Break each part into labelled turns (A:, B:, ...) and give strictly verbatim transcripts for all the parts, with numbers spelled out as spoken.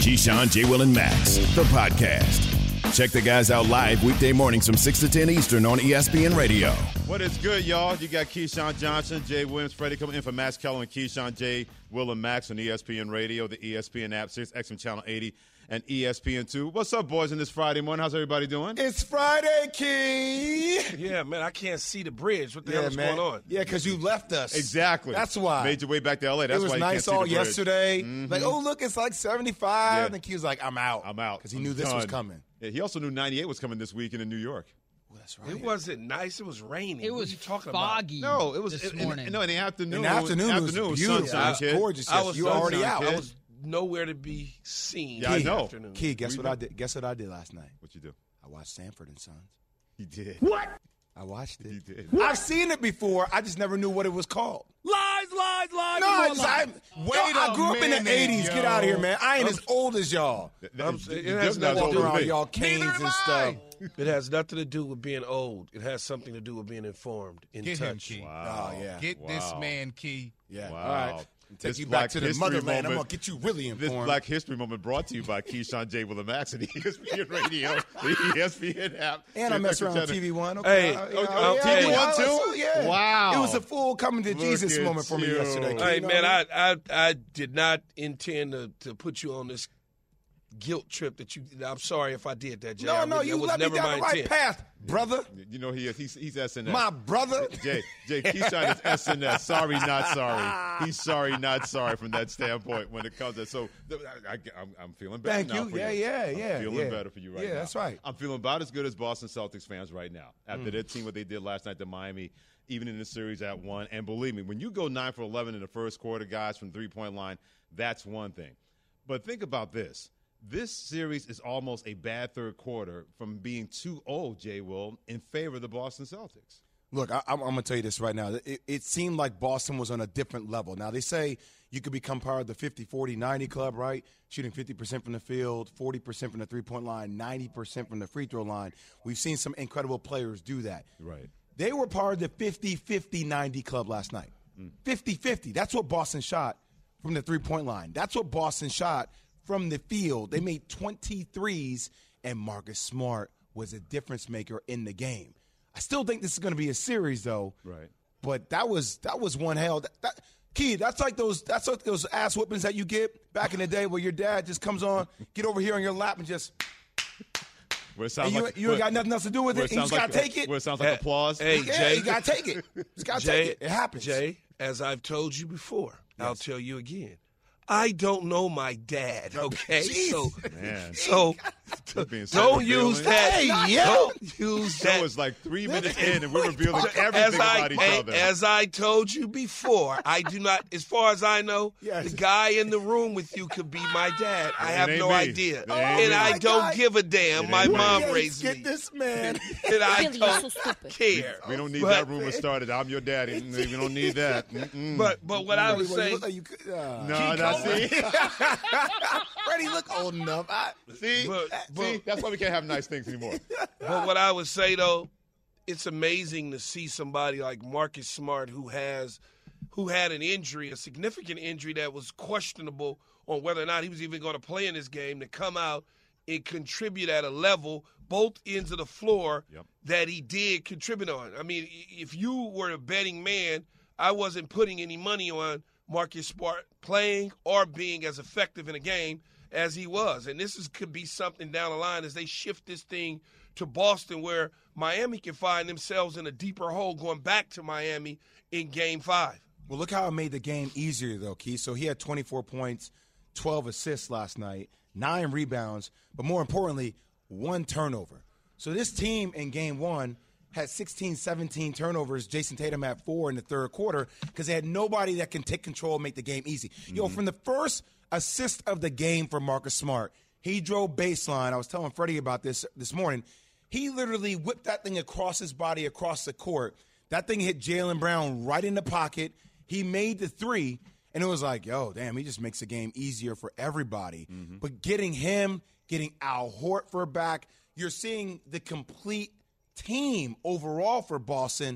A: Keyshawn, J. Will, and Max, the podcast. Check the guys out live weekday mornings from six to ten Eastern on E S P N Radio.
B: What is good, y'all? You got Keyshawn Johnson, Jay Williams, Freddie coming in for Max Keller and Keyshawn, J. Will, and Max on E S P N Radio, the E S P N app, Sirius X M Channel eighty, and E S P N two. What's up, boys, on this Friday morning? How's everybody doing?
C: It's Friday, Key.
D: Yeah, man, I can't see the bridge. What the
C: yeah,
D: hell is
C: man.
D: going on?
C: Yeah, because you left us.
B: Exactly.
C: That's why.
B: Made your way back to L A. That's
C: it was
B: why you
C: nice
B: can't see
C: all
B: the bridge.
C: yesterday.
B: Mm-hmm.
C: Like, oh, look, it's like seventy-five.
B: Yeah.
C: And Key was like, I'm out.
B: I'm out.
C: Because he
B: I'm
C: knew this
B: done.
C: was coming.
B: Yeah, he also knew ninety-eight was coming this weekend in New York.
C: Oh, that's right.
D: It wasn't nice. It was raining.
E: It
D: what
E: was
D: are you talking
E: foggy.
B: No, it was
E: this
B: in,
E: morning.
B: in, no, in the afternoon.
C: In the afternoon, it was
B: afternoon,
C: beautiful.
B: sunshine,
C: It was
B: kid.
C: gorgeous.
D: about? I was
C: You were already
B: sunshine,
C: out.
B: kid.
D: I was nowhere to be seen.
B: Yeah, I
D: in the
B: know.
D: afternoon.
C: Key, guess
B: Were
C: what
B: you
C: I did? Guess what I did last night?
B: What you do?
C: I watched Sanford and Sons.
B: He did.
C: What? I watched it.
B: He did.
C: I've seen it before. I just never knew what it was called.
E: Lies, lies, lies.
C: No, I,
E: more
C: just, I,
E: lies.
C: Yo, I grew up in the eighties. Get out of here, man. I ain't as old as y'all.
D: I'm saying, it
B: You're
D: has
B: not
D: nothing
B: as
D: to
B: old
D: do
B: as
C: Around
B: me.
C: y'all canes
E: Neither am
C: and stuff.
D: It has nothing to do with being old. It has something to do with being informed, in
F: Get him,
D: touch.
F: Key.
B: Wow.
C: Oh, yeah.
F: Get this
B: Wow.
F: man, Key.
C: Yeah.
B: Wow.
C: All right. Take
B: This
C: you
B: Black
C: back to the
B: History
C: motherland. I'm
B: moment-
C: going to get you really
B: This
C: informed.
B: Black History Moment brought to you by Keyshawn, J. Will, and Max and E S P N Radio, the E S P N app.
C: And I mess around with
B: Channel.
C: T V One. Okay.
D: Hey,
C: Uh,
D: oh,
C: yeah,
D: oh,
C: yeah,
D: T V
C: yeah,
B: One too?
C: so, yeah.
B: Wow.
C: It was a full coming to
B: Look
C: Jesus
B: at
C: moment for me
B: you.
C: yesterday.
D: Hey,
C: You know
D: man,
C: what
D: I, I I did not intend to, to put you on this guilt trip that you – I'm sorry if I did that, Jay.
C: No,
D: I
C: no,
D: really-
C: you
D: that was
C: led me
D: never
C: down
D: my
C: the right
D: intent.
C: path, brother.
B: You know he is. He's, he's S N S.
C: My brother.
B: Jay, Jay, Keyshawn is S N S. Sorry, not sorry. He's sorry, not sorry from that standpoint when it comes to – so I, I, I'm, I'm feeling better
C: Thank
B: now
C: you.
B: for
C: Yeah,
B: you.
C: yeah,
B: I'm
C: yeah.
B: feeling
C: yeah.
B: better for you right
C: yeah,
B: now.
C: Yeah, that's right.
B: I'm feeling about as good as Boston Celtics fans right now after
C: Mm.
B: their team what they did last night to Miami, even in the series at one. And believe me, when you go nine for eleven in the first quarter, guys, from three-point line, that's one thing. But think about this. This series is almost a bad third quarter from being too old, Jay Will, in favor of the Boston Celtics.
C: Look, I, I'm, I'm going to tell you this right now. It, it seemed like Boston was on a different level. Now, they say you could become part of the fifty forty ninety club, right? Shooting fifty percent from the field, forty percent from the three-point line, ninety percent from the free throw line. We've seen some incredible players do that.
B: Right.
C: They were part of the fifty fifty ninety club last night. fifty fifty. That's what Boston shot from the three-point line. That's what Boston shot from the field. They made twenty-threes, and Marcus Smart was a difference maker in the game. I still think this is going to be a series, though.
B: Right.
C: But that was that was one hell. That, that, Key, that's like those that's like those ass whippings that you get back in the day where your dad just comes on, get over here on your lap, and just
B: Where it sounds
C: and you,
B: like,
C: you ain't got nothing else to do with
B: where
C: it. And you
B: sounds
C: just got to
B: like-
C: take it.
B: Where it sounds like
D: Hey,
B: applause.
D: hey,
C: yeah,
D: Jay.
C: you got to take it. Just got to
D: Jay,
C: take it. It happens.
D: Jay, as I've told you before, I'll tell you again. I don't know my dad, okay?
C: Jeez.
D: So,
B: Man.
D: so
B: You're being so
D: don't
B: revealing.
D: use that.
C: Hey, yeah.
D: Don't use
B: Show
D: that.
B: was like three minutes in, and we're revealing
D: as
B: everything
D: I,
B: about each
D: hey,
B: other.
D: as I told you before, I do not, as far as I know,
C: Yes.
D: the guy in the room with you could be my dad. I
B: It
D: have
B: ain't
D: no
B: me.
D: idea.
B: It ain't
D: and
B: me.
D: I
C: my
D: don't
C: God.
D: give a damn.
B: It
D: My
B: ain't me.
D: mom
C: Yes,
D: raised
C: get
D: me.
C: this man.
D: And I
E: Really, you're so
D: don't
E: stupid.
D: care.
B: We don't need
D: But-
B: that rumor started. I'm your daddy. Mm, We don't need that. Mm-mm.
D: But but what I
C: Freddie,
D: was
C: what, you
D: saying,
C: look like you could- uh,
B: no, no, see,
C: Freddie look old enough. I,
B: see,
D: But-
B: see, that's why we can't have nice things anymore.
D: but what I would say though, it's amazing to see somebody like Marcus Smart who has who had an injury, a significant injury that was questionable on whether or not he was even going to play in this game, to come out and contribute at a level, both ends of the floor,
B: Yep.
D: that he did contribute on. I mean, if you were a betting man, I wasn't putting any money on Marcus Smart playing or being as effective in a game as he was. And this is, could be something down the line as they shift this thing to Boston, where Miami can find themselves in a deeper hole going back to Miami in game five.
C: Well, look how it made the game easier, though, Keith. So he had twenty-four points, twelve assists last night, nine rebounds, but more importantly, one turnover. So this team in game one had sixteen, seventeen turnovers. Jason Tatum had four in the third quarter because they had nobody that can take control and make the game easy. Mm-hmm. Yo, from the first assist of the game for Marcus Smart, he drove baseline. I was telling Freddie about this this morning. He literally whipped that thing across his body, across the court. That thing hit Jaylen Brown right in the pocket. He made the three, and it was like, yo, damn, he just makes the game easier for everybody. Mm-hmm. But getting him, getting Al Horford back, you're seeing the complete team overall for Boston.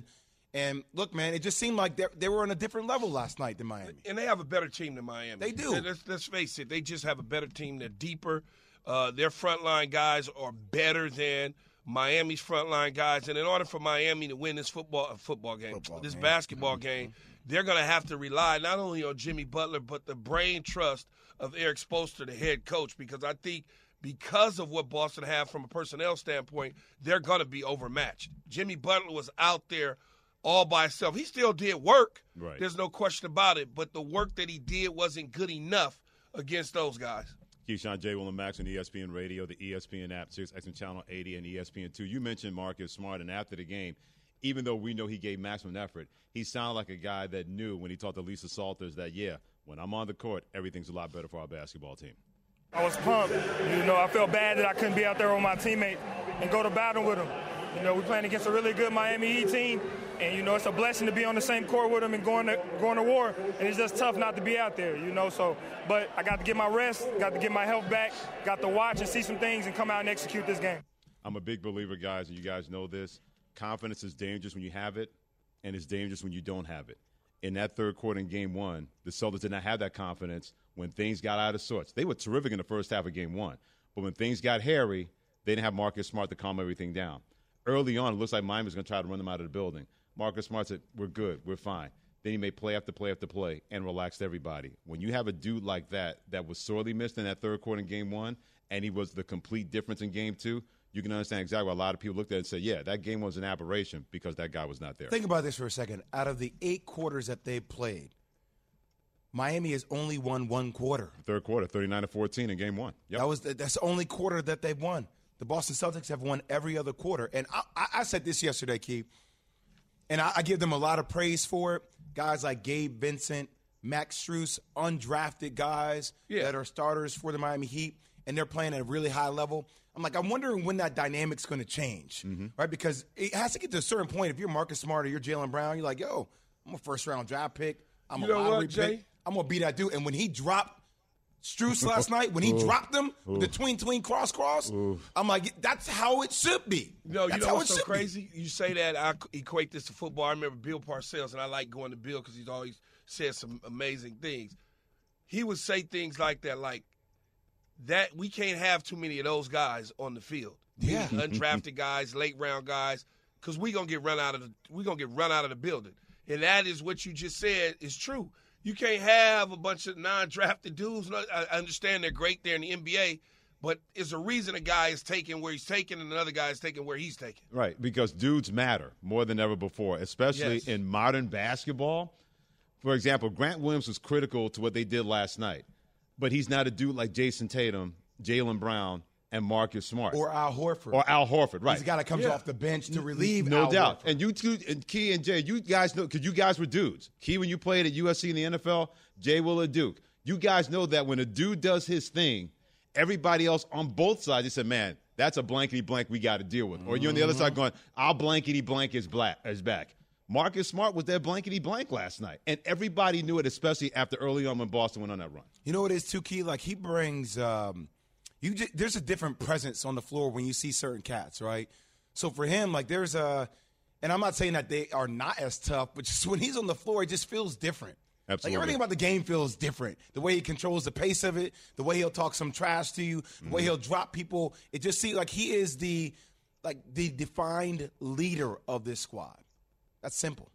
C: And look, man, it just seemed like they were on a different level last night than Miami.
D: And they have a better team than Miami.
C: They do.
D: Let's, let's face it. They just have a better team. They're deeper. Uh, their frontline guys are better than Miami's frontline guys. And in order for Miami to win this football football game, football this game. basketball game, they're going to have to rely not only on Jimmy Butler, but the brain trust of Eric Spoelstra, the head coach, because I think because of what Boston have from a personnel standpoint, they're going to be overmatched. Jimmy Butler was out there all by himself. He still did work.
B: Right.
D: There's no question about it. But the work that he did wasn't good enough against those guys.
B: Keyshawn, J. Will, and Max on E S P N Radio, the E S P N app, Sirius X M Channel eighty, and E S P N two. You mentioned Marcus Smart, and after the game, even though we know he gave maximum effort, he sounded like a guy that knew when he talked to Lisa Salters that, yeah, when I'm on the court, everything's a lot better for our basketball team.
E: I was pumped. You know, I felt bad that I couldn't be out there with my teammate and go to battle with him. You know, we're playing against a really good Miami Heat team, and, you know, it's a blessing to be on the same court with them and going to, going to war, and it's just tough not to be out there, you know. So, but I got to get my rest, got to get my health back, got to watch and see some things and come out and execute this game.
B: I'm a big believer, guys, and you guys know this. Confidence is dangerous when you have it, and it's dangerous when you don't have it. In that third quarter in game one, the Celtics did not have that confidence when things got out of sorts. They were terrific in the first half of game one, but when things got hairy, they didn't have Marcus Smart to calm everything down. Early on, it looks like Miami was going to try to run them out of the building. Marcus Smart said, we're good, we're fine. Then he made play after play after play and relaxed everybody. When you have a dude like that that was sorely missed in that third quarter in game one, and he was the complete difference in game two, you can understand exactly why a lot of people looked at it and said, yeah, that game was an aberration because that guy was not there.
C: Think about this for a second. Out of the eight quarters that they played, Miami has only won one quarter.
B: Third quarter, thirty-nine to fourteen in game one. Yep.
C: That was the, that's the only quarter that they've won. The Boston Celtics have won every other quarter. And I, I, I said this yesterday, Key, and I, I give them a lot of praise for it. Guys like Gabe Vincent, Max Strus, undrafted guys
D: yeah.
C: that are starters for the Miami Heat, and they're playing at a really high level. I'm like, I'm wondering when that dynamic's going to change, mm-hmm. right? Because it has to get to a certain point. If you're Marcus Smart or you're Jaylen Brown, you're like, yo, I'm a first-round draft pick. I'm
D: you
C: a
D: know
C: lottery
D: what, Jay?
C: pick. I'm going to be that dude. And when he dropped Strus last night, when he
B: Ooh.
C: dropped them,
B: Ooh.
C: the tween-tween cross-cross,
B: Ooh.
C: I'm like, that's how it should be.
D: No, you
C: that's
D: know
C: how
D: what's
C: it
D: so
C: should
D: crazy? Be. You say that, I equate this to football. I remember Bill Parcells, and I like going to Bill because he's always said some amazing things. He would say things like that, like, that we can't have too many of those guys on the field.
C: Yeah.
D: Undrafted guys, late round guys, because we're gonna get run out of the we're gonna get run out of the building. And that is what you just said is true. You can't have a bunch of non-drafted dudes. I understand they're great there in the N B A, but it's a reason a guy is taking where he's taking and another guy is taking where he's taking.
B: Right, because dudes matter more than ever before, especially
D: yes.
B: in modern basketball. For example, Grant Williams was critical to what they did last night, but he's not a dude like Jason Tatum, Jaylen Brown, and Marcus Smart.
C: Or Al Horford.
B: Or Al Horford, right.
C: He's a guy that comes
B: yeah.
C: off the bench to relieve
B: No
C: Al
B: doubt.
C: Horford.
B: And you two, and Key and Jay, you guys know, because you guys were dudes. Key, when you played at U S C in the N F L, Jay Will at Duke. You guys know that when a dude does his thing, everybody else on both sides, they said, man, that's a blankety blank we got to deal with. Mm-hmm. Or you're on the other side going, I'll blankety blank his, black, his back. Marcus Smart was that blankety blank last night. And everybody knew it, especially after early on when Boston went on that run.
C: You know what it is, too, Key? Like, he brings um, – You just, there's a different presence on the floor when you see certain cats, right? So for him, like there's a, and I'm not saying that they are not as tough, but just when he's on the floor, it just feels different.
B: Absolutely.
C: Like everything about the game feels different. The way he controls the pace of it, the way he'll talk some trash to you, the mm-hmm. way he'll drop people. It just seems like he is the, like the defined leader of this squad. That's simple.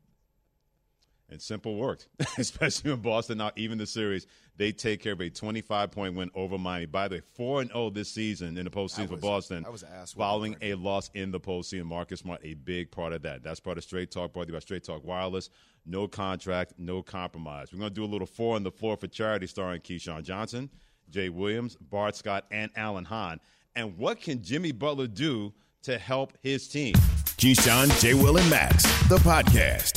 B: And simple worked, especially in Boston. Now, even the series, they take care of a twenty-five point win over Miami. By the way, four and oh this season in the postseason for Boston.
C: That was an ass
B: following a loss in the postseason. Marcus Smart, a big part of that. That's part of Straight Talk, brought to you by Straight Talk Wireless. No contract, no compromise. We're going to do a little four on the floor for charity starring Keyshawn Johnson, Jay Williams, Bart Scott, and Alan Hahn. And what can Jimmy Butler do to help his team?
A: Keyshawn, J. Will, and Max, the podcast.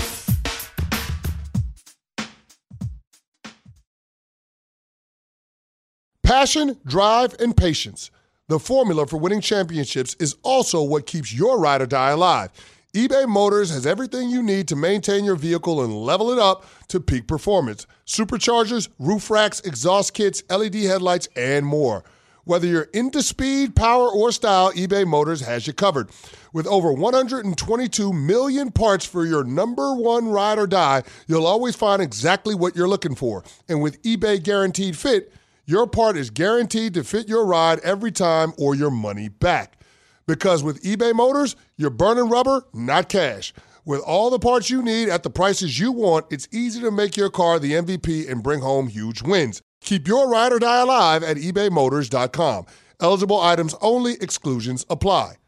F: Passion, drive, and patience. The formula for winning championships is also what keeps your ride or die alive. eBay Motors has everything you need to maintain your vehicle and level it up to peak performance. Superchargers, roof racks, exhaust kits, L E D headlights, and more. Whether you're into speed, power, or style, eBay Motors has you covered. With over one hundred twenty-two million parts for your number one ride or die, you'll always find exactly what you're looking for. And with eBay Guaranteed Fit, your part is guaranteed to fit your ride every time or your money back. Because with eBay Motors, you're burning rubber, not cash. With all the parts you need at the prices you want, it's easy to make your car the M V P and bring home huge wins. Keep your ride or die alive at ebay motors dot com. Eligible items only. Exclusions apply.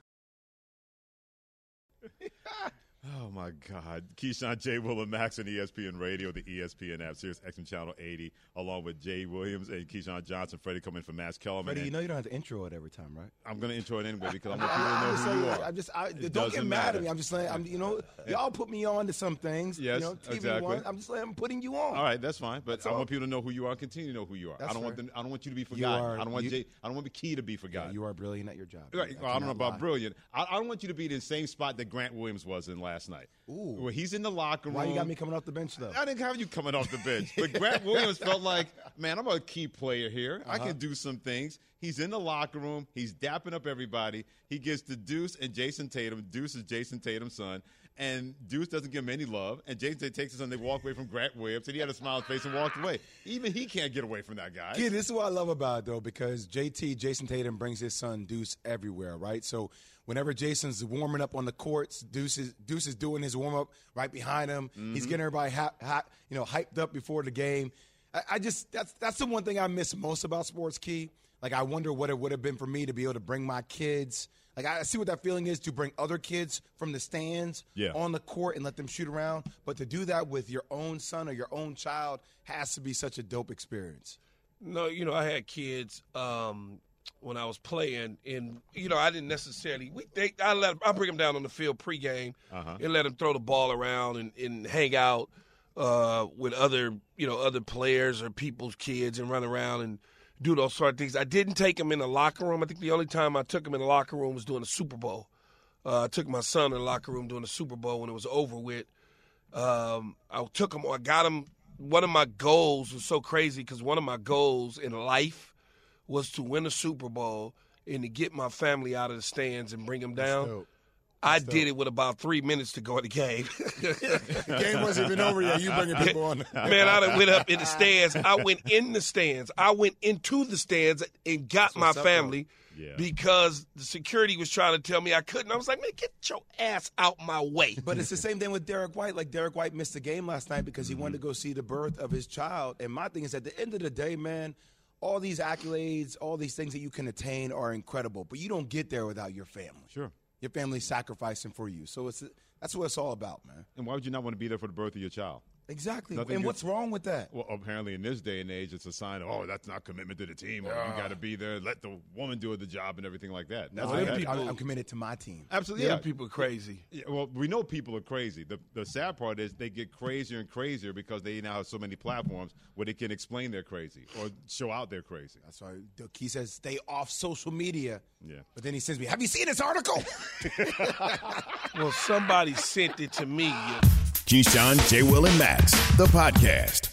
B: Oh, my God. Keyshawn, J. Will, and Max on E S P N Radio, the E S P N app, Sirius X M Channel eighty, along with Jay Williams and Keyshawn Johnson. Freddie coming from Max Kellerman.
C: Freddie, you know you don't have to intro it every time, right?
B: I'm going to intro it anyway because I want people to know who you are.
C: I'm just, I,
B: It
C: don't get
B: doesn't
C: mad
B: matter.
C: at me. I'm just saying, I'm, you know, y'all put me on to some things.
B: Yes,
C: you know, T V
B: exactly.
C: one, I'm just saying, I'm putting you on.
B: All right, that's fine. But
C: That's
B: I
C: all.
B: want people to know who you are and continue to know who you are.
C: That's
B: I don't want
C: fair.
B: them, I don't want you to be forgotten.
C: are-
B: I don't want
C: you-
B: Jay, I don't want the key to be forgotten.
C: You are brilliant at your job.
B: Right.
C: I
B: Well, I don't know
C: cannot
B: about
C: lie.
B: brilliant. I, I don't want you to be in the same spot that Grant Williams was in last night.
C: Ooh.
B: Where he's in the locker room.
C: Why you got me coming off the bench, though?
B: I didn't have you coming off the bench. But Grant Williams felt like, man, I'm a key player here. I
C: Uh-huh.
B: can do some things. He's in the locker room. He's dapping up everybody. He gets to Deuce and Jason Tatum. Deuce is Jason Tatum's son. And Deuce doesn't give him any love. And Jason Tatum takes his son. They walk away from Grant Williams. And he had a smile on his face and walked away. Even he can't get away from that guy.
C: Kid, this is what I love about it, though, because J T, Jason Tatum, brings his son Deuce everywhere, right? So whenever Jason's warming up on the courts, Deuce is, Deuce is doing his warm-up right behind him.
B: Mm-hmm.
C: He's getting everybody ha- ha- you know, hyped up before the game. I, I just that's that's the one thing I miss most about sports, Key. Like, I wonder what it would have been for me to be able to bring my kids. Like, I see what that feeling is to bring other kids from the stands
B: Yeah.
C: on the court and let them shoot around. But to do that with your own son or your own child has to be such a dope experience.
D: No, you know, I had kids um, when I was playing, and you know, I didn't necessarily. We, they, I let I bring them down on the field pregame
B: Uh-huh.
D: and let them throw the ball around and, and hang out uh, with other, you know, other players or people's kids and run around and do those sort of things. I didn't take them in the locker room. I think the only time I took them in the locker room was during the Super Bowl. Uh, I took my son in the locker room during the Super Bowl when it was over with. Um, I took him. I got him. One of my goals was so crazy because one of my goals in life was to win a Super Bowl and to get my family out of the stands and bring them down.
C: dope.
D: I did it with about three minutes to go in the game.
C: The game wasn't even over yet. You bringing people on.
D: Man, I done went up in the stands. I went in the stands. I went into the stands and got my
C: what's up,
D: family
B: Yeah.
D: because the security was trying to tell me I couldn't. I was like, man, get your ass out my way.
C: But it's the same thing with Derek White. Like, Derek White missed the game last night because he wanted to go see the birth of his child. And my thing is, at the end of the day, man, all these accolades, all these things that you can attain are incredible. But you don't get there without your family.
B: Sure.
C: Your family's sacrificing for you. So it's that's what it's all about, man.
B: And why would you not want to be there for the birth of your child?
C: Exactly.
B: Nothing
C: and
B: good-
C: what's wrong with that?
B: Well, apparently in this day and age, it's a sign of, oh, that's not commitment to the team. Or you got to be there. Let the woman do the job and everything like that. That's
D: No,
B: what
D: them
C: I,
B: that-
D: people-
C: I'm committed to my team.
B: Absolutely.
D: Yeah,
B: Yeah.
D: people are crazy.
B: Yeah, well, we know people are crazy. The the sad part is they get crazier and crazier because they now have so many platforms where they can explain they're crazy or show out they're crazy.
C: That's why he says stay off social media.
B: Yeah.
C: But then he sends me, have you seen this article?
D: Well, somebody sent it to me.
A: Keyshawn, J. Will, and Max, the podcast.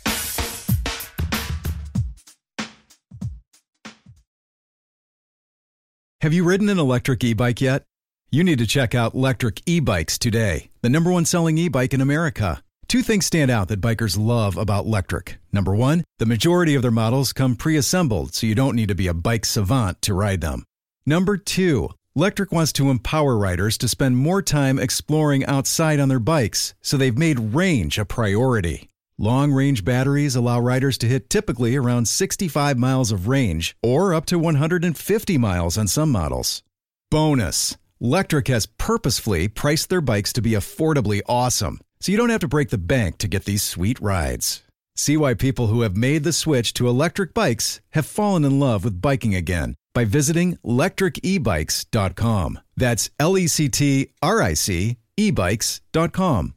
G: Have you ridden an electric e-bike yet? You need to check out Lectric E-Bikes today, the number one selling e-bike in America. Two things stand out that bikers love about Lectric. Number one, the majority of their models come pre-assembled, so you don't need to be a bike savant to ride them. Number two, Lectric wants to empower riders to spend more time exploring outside on their bikes, so they've made range a priority. Long-range batteries allow riders to hit typically around sixty-five miles of range, or up to one hundred fifty miles on some models. Bonus, Lectric has purposefully priced their bikes to be affordably awesome, so you don't have to break the bank to get these sweet rides. See why people who have made the switch to electric bikes have fallen in love with biking again by visiting lectric e bikes dot com. That's L E C T R I C e bikes dot com.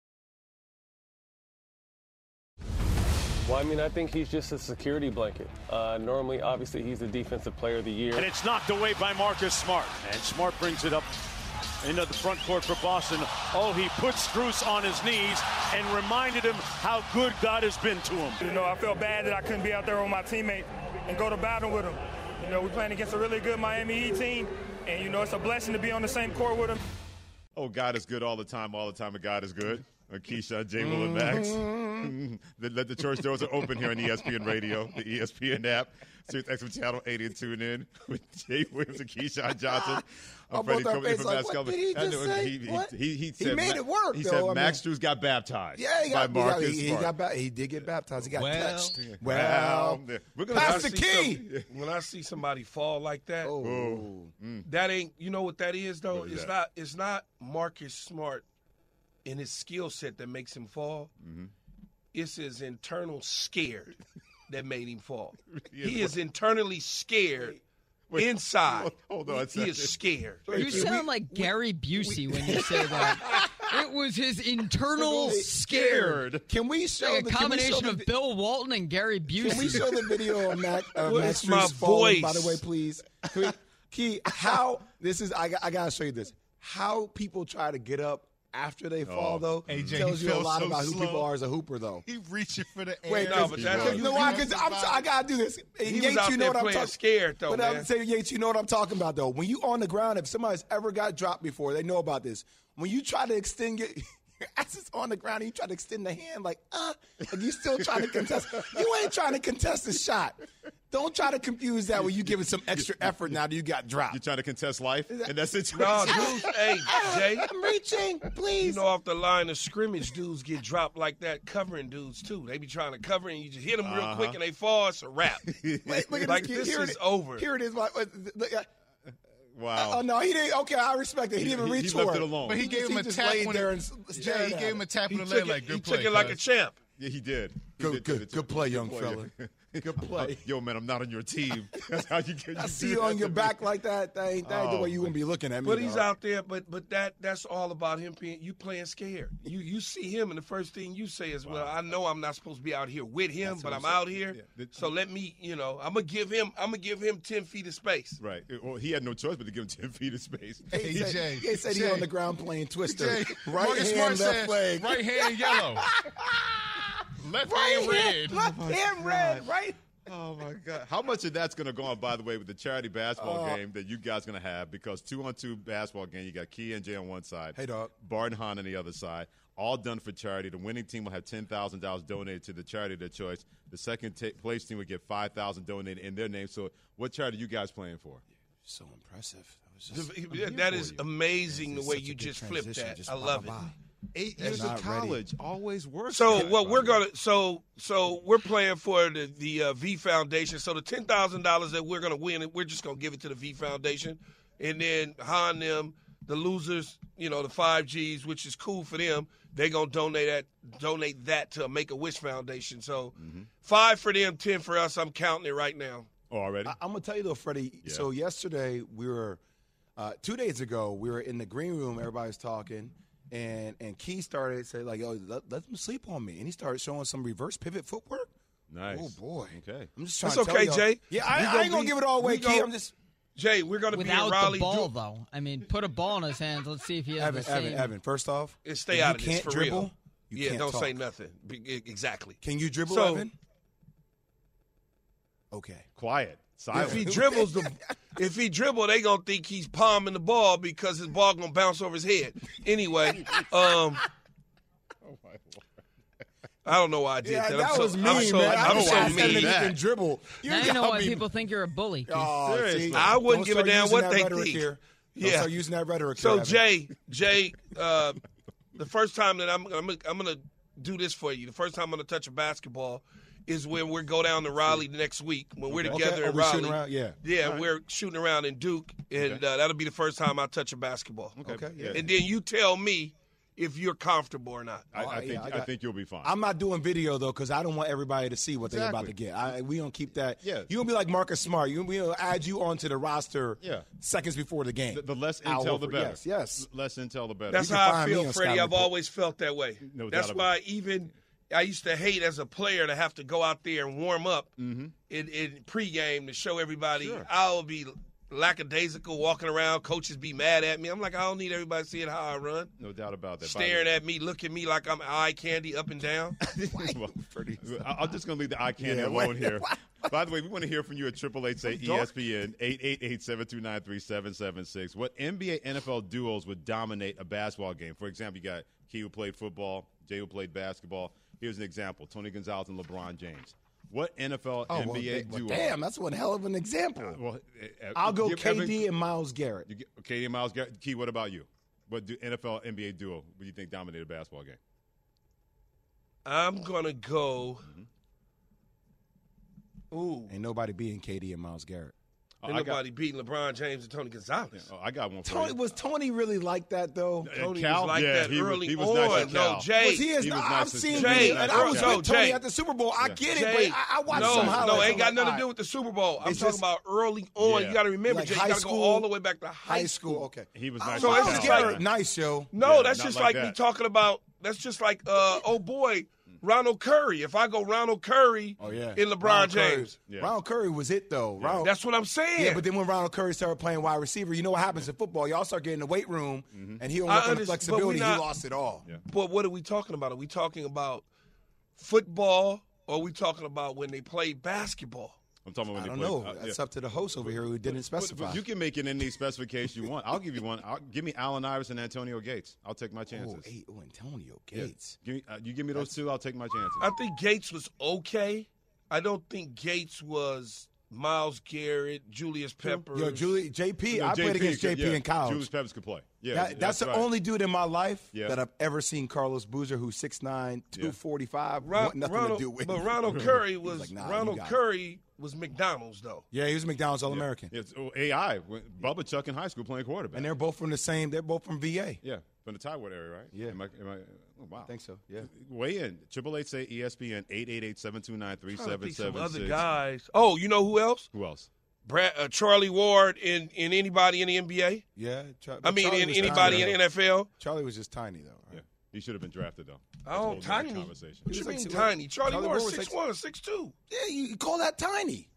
H: Well, I mean, I think he's just a security blanket. Uh, normally, obviously, he's the defensive player of the year.
I: And it's knocked away by Marcus Smart. And Smart brings it up into the front court for Boston. Oh, he put Strus on his knees and reminded him how good God has been to him.
E: You know, I felt bad that I couldn't be out there with my teammate and go to battle with him. You know, we're playing against a really good Miami Heat team, and, you know, it's a blessing to be on the same court with them.
B: Oh, God is good all the time, all the time, and God is good. Keyshawn, J. Will, and Max. the, let the church doors are open here on E S P N Radio, the E S P N app. Sirius X M Channel eighty and tune in with Jay Williams and Keyshawn Johnson.
C: I'm both our face like, what did he just say?
B: He,
C: what?
B: He, he, he,
C: he
B: said
C: made
B: Ma-
C: it work,
B: He
C: though.
B: said
C: I
B: Max
C: mean,
B: Strus got baptized
C: yeah, he got,
B: by Marcus
C: he, got, he,
B: Smart.
C: got ba- he did get baptized. He got
D: Well,
C: touched.
B: Well,
C: Well,
B: we're gonna
C: pass
D: When
C: the
D: I see
C: key.
D: some- when I see somebody fall like that,
C: Oh.
D: that ain't, you know what that is, though?
B: What is
D: it's
B: that?
D: not It's not Marcus Smart in his skill set that makes him fall.
B: Mm-hmm.
D: It's his internal scared that made him fall.
B: He is
D: He is internally scared inside.
B: Hold on a
D: He
B: second.
D: is scared.
J: You sound like Gary Busey when you say that. It was his internal scared.
C: Can we show
J: Like a
C: the can we show
J: combination
C: the,
J: of Bill Walton and Gary Busey.
C: Can we show the video of Mac? Uh,
D: Well,
C: Max
D: it's my
C: Strus falling,
D: voice.
C: By the way, please. Can we, Key, how this is? I, got- I gotta show you this. How people try to get up after they fall, though,
K: A J,
C: tells
K: he
C: you a
K: feels
C: lot
K: so
C: about who
K: slow.
C: people are as a hooper, though.
K: He reaching for the air.
C: Wait,
D: No,
C: 'cause-
D: but that's
C: you
D: how you
C: know why?
D: feel.
C: Because I'm, I gotta do this.
D: He was
C: Yates,
D: out
C: you know
D: there
C: what I'm
D: playing
C: talking.
D: scared, though,
C: But
D: man.
C: I'm saying, Yates, you know what I'm talking about, though. When you on the ground, if somebody's ever got dropped before, they know about this. When you try to extend your your ass is on the ground and you try to extend the hand, like, uh, like you still trying to contest. You ain't trying to contest the shot. Don't try to confuse that when you giving some extra effort now that you got dropped.
B: You're trying to contest life in that situation?
D: No, dudes, hey, Jay.
C: I'm reaching, please.
D: You know, off the line of scrimmage, dudes get dropped like that, covering dudes, too. They be trying to cover, and you just hit them real
B: Uh-huh.
D: quick, and they fall. It's a wrap.
C: Wait, look at
D: like,
C: this.
D: this
C: Here
D: is
C: it,
D: over.
C: Here it is. My, wait, look, uh,
B: Wow.
C: oh, no, he didn't. Okay, I respect it. He didn't even
B: He-
C: reach
B: he
C: for
B: left
C: it.
B: it alone.
K: But he gave
C: just-
K: him a
C: just
K: tap
C: laid
K: on
C: there
K: it.
C: and s-
K: Jay,
C: stared
K: he
C: at
K: gave him
C: it.
K: a tap
D: He
K: on the
D: took
K: leg
D: it,
K: like,
D: he
K: good
D: took
K: play.
D: it like a
K: cuz.
D: champ.
B: Yeah, he did. He
C: Good,
B: did-
C: good,
B: did-
C: good play, young
B: Good
C: fella. Good play.
B: Yo, man, I'm not on your team. That's how you get.
C: I
B: you
C: see
B: do
C: you
B: that
C: on
B: to
C: your
B: me.
C: back like that. That ain't, that ain't the
B: Oh,
C: way you gonna be looking at me.
D: But he's
C: dog.
D: out there, but but that that's all about him being you playing scared. You you see him, and the first thing you say is, "Well, I know I'm not supposed to be out here with him,
B: That's
D: but
B: what
D: I'm
B: I'm
D: out
B: saying.
D: here.
B: Yeah.
D: So let me, you know, I'm gonna give him I'm gonna give him ten feet of space.
B: Right. Well, he had no choice but to give him ten feet of space.
C: He
K: Hey,
C: said,
K: Jay,
C: he said he
K: Jay.
C: on the ground playing Twister.
K: Jay,
C: Right
K: Marcus
C: hand,
K: Smart
C: left
K: said,
C: leg.
K: right hand yellow. Left
C: Right
K: hand red.
C: hand, left hand red. Right.
B: Oh my God! How much of that's going to go on? By the way, with the charity basketball
C: Uh,
B: game that you guys going to have, because two on two basketball game, you got Key and Jay on one side,
C: Hey, dog.
B: Bart and Han on the other side. All done for charity. The winning team will have ten thousand dollars donated to the charity of their choice. The second t- place team will get five thousand donated in their name. So, what charity are you guys playing for?
C: So impressive. That was just,
D: Yeah, that is amazing the
C: It's
D: way
C: such a
D: you
C: good
D: just flipped
C: transition.
D: that.
C: Just
D: I
C: blah,
D: love
C: blah,
D: it.
C: blah.
B: Eight
C: That's
B: years of
C: not ready.
B: college always works.
D: So
B: for
D: what
B: that,
D: we're
B: by the way.
D: gonna so so we're playing for the the uh, V Foundation. So the ten thousand dollars that we're gonna win, we're just gonna give it to the V Foundation, and then Han them, the losers, you know, the five Gs, which is cool for them. They're gonna donate that donate that to Make a Wish Foundation. So
B: Mm-hmm.
D: five for them, ten for us. I'm counting it right now.
B: Oh, already?
C: I, I'm gonna tell you though, Freddie.
B: Yeah.
C: So yesterday we were, uh, two days ago we were in the green room. Everybody was talking, and and Key started say like, "Yo, let, let them sleep on me," and he started showing some reverse pivot footwork.
B: Nice.
C: Oh boy.
B: Okay.
C: I'm just trying
D: That's
C: to tell
D: okay,
C: y'all-
D: Jay.
C: Yeah,
D: We
C: I, I
D: gonna
C: ain't gonna
D: be-
C: give it all away,
D: we
C: Key.
D: gonna-
C: I'm just
D: Jay, we're gonna be in
J: Without
D: Raleigh.
J: the ball,
D: do-
J: though. I mean, put a ball in his hands. Let's see if he has
C: Evan,
J: the same.
C: Evan, Evan. First off,
D: and stay
C: if
D: out
C: you
D: of
C: can't
D: this for
C: dribble,
D: real.
C: You
D: yeah,
C: can't
D: don't
C: talk.
D: say nothing. Be- e- Exactly.
C: Can you dribble,
D: So-
C: Evan? Okay.
B: Quiet. Silent.
D: If he dribbles the, if he dribble, they gonna think he's palming the ball because his ball gonna bounce over his head. Anyway, um, I don't know why I did
C: Yeah,
D: that.
C: that
D: I'm so,
C: was mean,
D: I'm so,
C: man. I
D: I'm
C: just
D: so
C: asked him if
D: mean.
C: he can dribble. You
J: Now you know
C: got
J: why
C: me-
J: people think you're a bully. Keith.
C: Oh,
B: Seriously.
C: see?
D: I wouldn't
C: Don't
D: give a
C: start
D: damn
C: using
D: what
C: that
D: they
C: rhetoric
D: think.
C: Here. Don't
D: Yeah.
C: start using that rhetoric.
D: So
C: here, Evan.
D: Jay, Jay, uh, the first time that I'm, I'm, I'm gonna do this for you. The first time I'm gonna touch a basketball is when we go down to Raleigh next week when we're
C: Okay.
D: together
C: Okay.
D: in
C: Are we shooting
D: Raleigh.
C: around? Yeah.
D: Yeah,
B: All right.
D: we're shooting around in Duke, and
B: Okay.
D: uh, that'll be the first time I touch a basketball.
C: Okay, yeah.
D: And then you tell me if you're comfortable or not.
B: I,
C: Oh,
B: I
C: yeah,
B: think
C: I
B: I,
C: got-
B: think you'll be fine.
C: I'm not doing video though because I don't want everybody to see what they're about to
B: Exactly.
C: get. I, we don't keep that.
B: Yeah.
C: You gonna be like Marcus Smart. You we gonna add you onto the roster.
B: Yeah.
C: Seconds before the game.
B: the, the less
C: Al
B: intel, the
C: Horford,
B: better.
C: Yes. Yes.
B: L- Less intel, the better.
D: That's
C: You can
D: how I
C: find me
D: feel,
C: on
D: Freddie.
C: Scott
D: I've
C: Report.
D: always felt that way.
B: No
D: That's
B: doubt
D: why
B: about
D: even I used to hate as a player to have to go out there and warm up
B: Mm-hmm.
D: in, in pregame to show everybody
B: Sure.
D: I'll be lackadaisical, walking around. Coaches be mad at me. I'm like, I don't need everybody seeing how I run.
B: No doubt about that.
D: Staring at me, looking at me like I'm eye candy up and down.
B: well, I'm just going to leave the eye candy yeah, alone here. By the way, we want to hear from you at triple eight say E S P N, eight eight eight, seven two nine, three seven seven six. What N B A N F L duos would dominate a basketball game? For example, you got Key who played football, Jay who played basketball. Here's an example, Tony Gonzalez and LeBron James. What N F L,
C: oh,
B: N B A
C: well,
B: duo?
C: Well, damn, that's one hell of an example. Uh, well, uh, I'll go K D Evan, and Myles Garrett.
B: You get, K D and Myles Garrett. Key, what about you? What do N F L, N B A duo do you think dominated a basketball game?
D: I'm going to go
C: – Ooh. Ain't nobody beating K D and Myles Garrett.
D: Ain't oh, nobody got, beating LeBron James and Tony Gonzalez.
B: Yeah, oh, I got one for
C: Tony,
B: you.
C: Was Tony really like that, though?
B: Uh,
D: Tony
B: Cal?
D: was like
B: yeah,
D: that
B: he
D: early
B: was, he was
D: on.
B: Nice
D: no, Jay.
C: Was he is,
B: he was
C: I've
B: nice
C: seen
D: Jay.
C: and I was
D: no,
C: with Tony
D: Jay.
C: at the Super Bowl. I
B: yeah.
C: get it,
D: Jay.
C: but I, I watched
D: no,
C: some highlights.
D: No, ain't got
C: like,
D: nothing
C: right.
D: to do with the Super Bowl. I'm
C: it's
D: talking
C: just,
D: about early on.
B: Yeah.
D: You got to remember,
C: like
D: Jay, you got to go all the way back to high,
C: high school. Okay.
B: He was nice.
C: So
D: it's
C: Myles
D: like,
C: Garrett, nice, yo.
D: No,
B: yeah,
D: that's just
B: like,
D: like
B: that.
D: me talking about, that's just like, uh, oh, boy, Ronald Curry. If I go Ronald Curry
C: oh, yeah.
D: in LeBron
C: Ronald
D: James.
C: Curry. Yeah. Ronald Curry was it, though.
B: Yeah.
C: Ronald,
D: that's what I'm saying.
C: Yeah, but then when Ronald Curry started playing wide receiver, you know what happens in football? Y'all start getting in the weight room, mm-hmm. and he don't work on the flexibility. Not, he lost it all.
B: Yeah.
D: But what are we talking about? Are we talking about football, or are we talking about when they play basketball?
B: I'm talking about when
C: I
B: they
C: don't
B: play,
C: know.
B: Uh,
C: That's
B: yeah.
C: up to the host over here who didn't specify.
B: But, but you can make it any specification you want. I'll give you one. I'll, give me Allen Iverson and Antonio Gates. I'll take my chances.
C: Oh, hey, oh Antonio Gates.
B: Yeah. Give me, uh, you give me those That's, two, I'll take my chances.
D: I think Gates was okay. I don't think Gates was Myles Garrett, Julius Peppers.
C: Yo, Julie, J P,
B: you know,
C: I
B: J P
C: played against J P
B: yeah,
C: in college.
B: Julius Peppers could play. Yeah,
C: that, that's,
B: that's
C: the
B: right.
C: only dude in my life
B: yeah.
C: that I've ever seen Carlos Boozer, who's six nine, two forty-five,
D: Ron,
C: want nothing
D: Ronald,
C: to do with.
D: But Ronald Curry was
C: like, nah,
D: Ronald Curry was McDonald's though.
C: Yeah, he was McDonald's All American.
B: Yeah. Yeah, A I, Bubba Chuck in high school playing quarterback,
C: and they're both from the same. They're both from V A.
B: Yeah, from the Tidewater area, right?
C: Yeah.
B: Am I, am I, oh, wow.
C: I think so. Yeah.
B: Weigh in. Triple eight say E S P N eight eight eight seven two nine three seven seven six.
D: Other guys. Oh, you know who else?
B: Who else?
D: Brad, uh, Charlie Ward in, in anybody in the N B A?
C: Yeah. Char-
D: I mean,
C: Charlie
D: in anybody
C: tiny,
D: in the N F L?
C: Charlie was just tiny, though. Right?
B: Yeah. He should have been drafted, though.
D: Oh, tiny. What you mean like, tiny? Charlie, Charlie Ward was six one, six two.
C: Yeah, you call that tiny.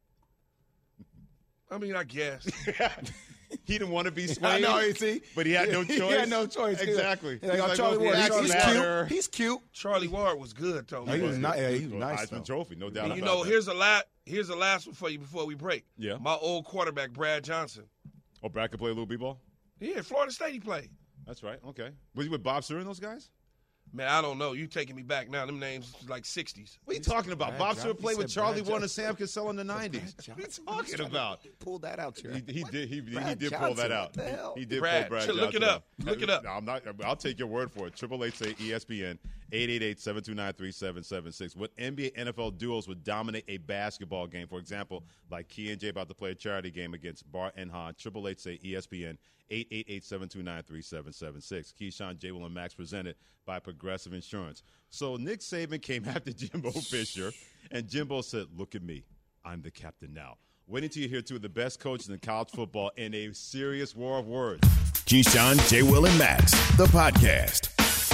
D: I mean, I guess.
B: He didn't want to be swayed.
C: I know, you see?
B: But he had no choice.
C: He had no choice.
B: Exactly.
C: He's like, oh, like, Charlie Ward, he's, he's cute. He's cute.
D: Charlie Ward was good, though.
C: No, he was not. Yeah, he was nice.
B: Heisman Trophy, no doubt.
D: And you
B: about
D: know,
B: that.
D: here's a last. Here's the last one for you before we break.
B: Yeah.
D: My old quarterback, Brad Johnson.
B: Oh, Brad could play a little b-ball?
D: Yeah, Florida State he played.
B: That's right. Okay. Was he with Bob Sewell and those guys?
D: Man, I don't know. You taking me back now. Them names like sixties.
B: What are you talking about?
C: Brad
B: Bob
C: John-
B: Sewell played with Charlie
C: Brad
B: Warren and Sam Cassell in the nineties. What are you talking about?
C: He pulled that out, here.
B: He, he did. He,
C: Brad
B: he did
C: Johnson,
B: pull that out.
C: What the hell?
B: He, he did
D: Brad,
B: pull Brad
D: look
B: Johnson
D: it up.
B: out.
D: Look it up.
B: No, I'm not. I'll take your word for it. Triple eight say E S P N eight eight eight seven two nine three seven seven six. What N B A N F L duos would dominate a basketball game? For example, like Key and Jay about to play a charity game against Bart and Han. Triple eight say E S P N eight eight eight seven two nine three seven seven six. Keyshawn, J. Will, and Max presented by Progressive Insurance. So Nick Saban came after Jimbo Fisher, and Jimbo said, "Look at me, I'm the captain now." Waiting till you hear two of the best coaches in college football in a serious war of words.
A: Keyshawn, J. Will, and Max, the podcast.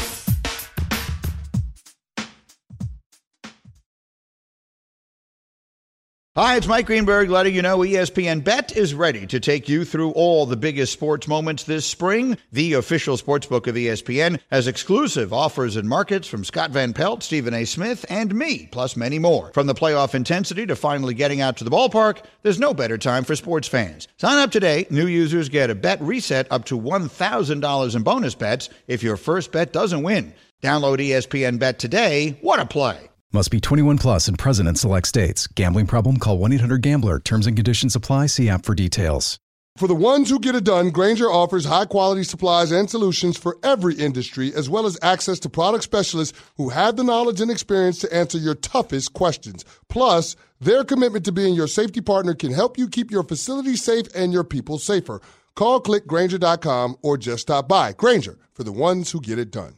L: Hi, it's Mike Greenberg letting you know E S P N Bet is ready to take you through all the biggest sports moments this spring. The official sportsbook of E S P N has exclusive offers and markets from Scott Van Pelt, Stephen A. Smith, and me, plus many more. From the playoff intensity to finally getting out to the ballpark, there's no better time for sports fans. Sign up today. New users get a bet reset up to one thousand dollars in bonus bets if your first bet doesn't win. Download E S P N Bet today. What a play.
G: Must be twenty-one plus and present in select states. Gambling problem? Call one eight hundred gambler. Terms and conditions apply. See app for details.
F: For the ones who get it done, Grainger offers high-quality supplies and solutions for every industry, as well as access to product specialists who have the knowledge and experience to answer your toughest questions. Plus, their commitment to being your safety partner can help you keep your facility safe and your people safer. Call, click Grainger dot com, or just stop by. Grainger, for the ones who get it done.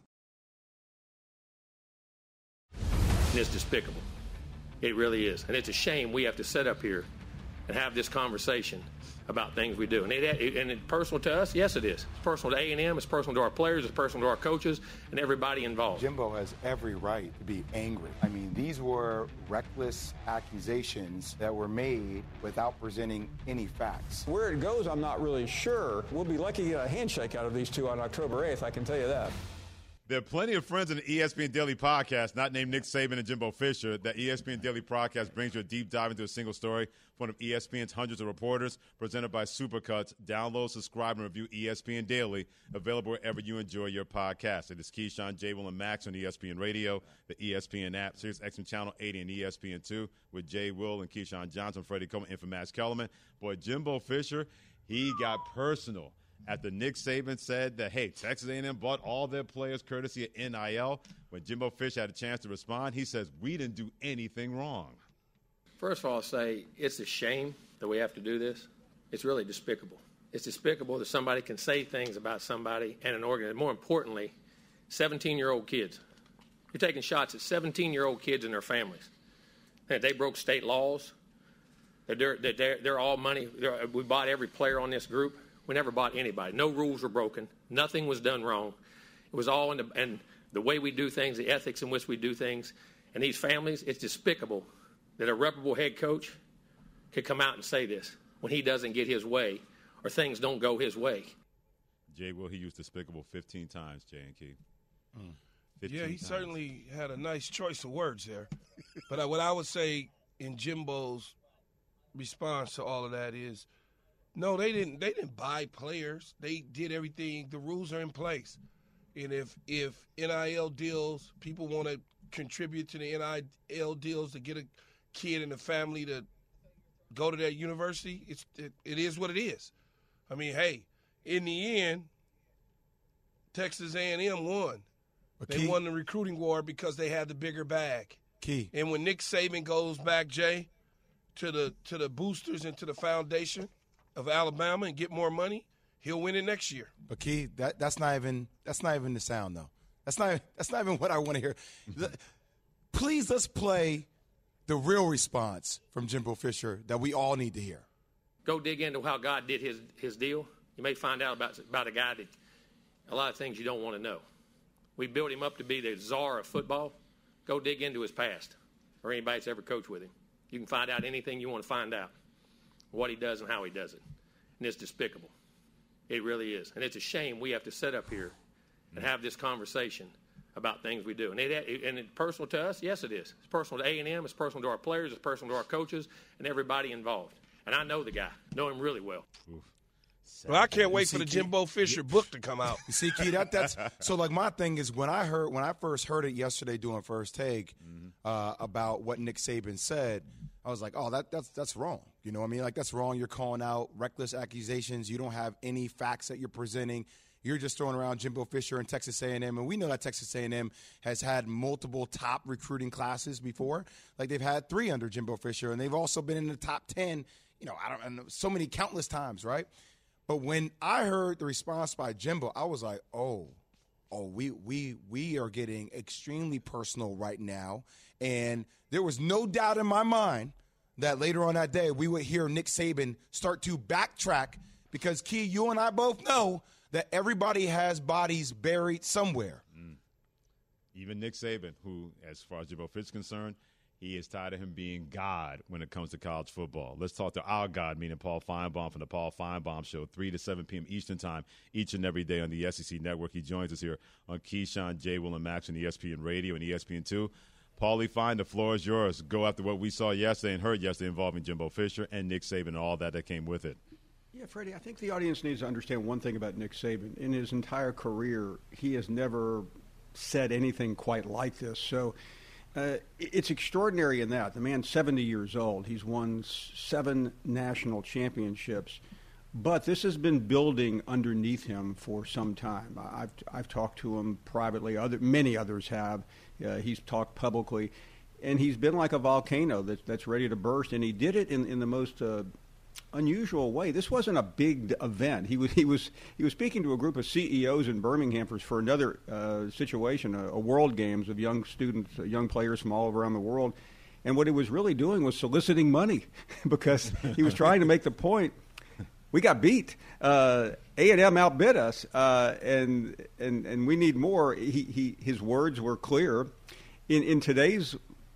M: It's despicable. It really is. And it's a shame we have to sit up here
H: and have this conversation about things we do. And, it, and it's personal to us? Yes, it is. It's personal to A and M. It's personal to our players. It's personal to our coaches and everybody involved.
C: Jimbo has every right to be angry. I mean, these were reckless accusations that were made without presenting any facts.
M: Where it goes, I'm not really sure. We'll be lucky to get a handshake out of these two on October eighth, I can tell you that.
B: There are plenty of friends in the E S P N Daily Podcast, not named Nick Saban and Jimbo Fisher. That E S P N Daily Podcast brings you a deep dive into a single story from one of E S P N's hundreds of reporters, presented by Supercuts. Download, subscribe, and review E S P N Daily, available wherever you enjoy your podcast. It is Keyshawn, J. Will, and Max on E S P N Radio, the E S P N app, Sirius X M Channel eighty, and E S P N two with J. Will and Keyshawn Johnson, Freddie Coleman, and for Max Kellerman. Boy, Jimbo Fisher, he got personal after Nick Saban said that, hey, Texas A and M bought all their players courtesy of N I L. When Jimbo Fisher had a chance to respond, he says, we didn't do anything wrong.
H: First of all, I'll say it's a shame that we have to do this. It's really despicable. It's despicable that somebody can say things about somebody and an organization. More importantly, seventeen-year-old kids. You're taking shots at seventeen-year-old kids and their families. And they broke state laws. They're, they're, they're all money. They're, we bought every player on this group. We never bought anybody. No rules were broken. Nothing was done wrong. It was all in the, and the way we do things, the ethics in which we do things. And these families, it's despicable that a reputable head coach could come out and say this when he doesn't get his way or things don't go his way.
B: Jay Will, he used despicable fifteen times, J and K.
D: Mm. Yeah, he times. certainly had a nice choice of words there. But I, what I would say in Jimbo's response to all of that is, no, they didn't. They didn't buy players. They did everything. The rules are in place, and if if N I L deals, people want to contribute to the N I L deals to get a kid and a family to go to that university. It's it, it is what it is. I mean, hey, in the end, Texas A and M won. But they key, won the recruiting war because they had the bigger bag.
C: Key.
D: And when Nick Saban goes back, Jay, to the to the boosters and to the foundation of Alabama and get more money, he'll win it next year.
C: But Key, that that's not even that's not even the sound though. That's not that's not even what I want to hear. The, please let's play the real response from Jimbo Fisher that we all need to hear.
H: Go dig into how God did his his deal. You may find out about about a guy that a lot of things you don't want to know. We built him up to be the czar of football. Go dig into his past or anybody that's ever coached with him. You can find out anything you want to find out. What he does and how he does it. And it's despicable. It really is. And it's a shame we have to sit up here and have this conversation about things we do. And, it, and it's personal to us? Yes, it is. It's personal to A and M. It's personal to our players. It's personal to our coaches and everybody involved. And I know the guy. Know him really well.
D: Oof. Well, I can't wait for the Jimbo Fisher book to come out.
C: You see, Key, that, that's – so, like, my thing is when I heard – when I first heard it yesterday doing First Take mm-hmm. uh, about what Nick Saban said – I was like, oh, that that's that's wrong. You know what I mean? Like, that's wrong. You're calling out reckless accusations. You don't have any facts that you're presenting. You're just throwing around Jimbo Fisher and Texas A and M. And we know that Texas A and M has had multiple top recruiting classes before. Like, they've had three under Jimbo Fisher, and they've also been in the top ten, you know, I don't I know, so many countless times, right? But when I heard the response by Jimbo, I was like, oh, oh, we we we are getting extremely personal right now. And there was no doubt in my mind that later on that day we would hear Nick Saban start to backtrack because, Key, you and I both know that everybody has bodies buried somewhere.
B: Mm. Even Nick Saban, who, as far as Jimbo Fisher is concerned, he is tired of him being God when it comes to college football. Let's talk to our God, meaning Paul Feinbaum from the Paul Feinbaum Show, three to seven p.m. Eastern Time, each and every day on the S E C Network. He joins us here on Keyshawn, J. Will, and Max on E S P N Radio and E S P N two. Paulie Fine, the floor is yours. Go after what we saw yesterday and heard yesterday involving Jimbo Fisher and Nick Saban and all that that came with it.
N: Yeah, Freddie, I think the audience needs to understand one thing about Nick Saban. In his entire career, he has never said anything quite like this. So uh, it's extraordinary in that. The man's seventy years old. He's won seven national championships. But this has been building underneath him for some time. I've I've talked to him privately. Other many others have. Uh, he's talked publicly, and he's been like a volcano that's that's ready to burst. And he did it in in the most uh, unusual way. This wasn't a big event. He was he was he was speaking to a group of C E Os in Birmingham for, for another uh, situation, a, a World Games of young students, uh, young players from all around the world. And what he was really doing was soliciting money because he was trying to make the point, we got beat. Uh, A and M outbid us, uh, and, and and we need more. He, he His words were clear. In, in today's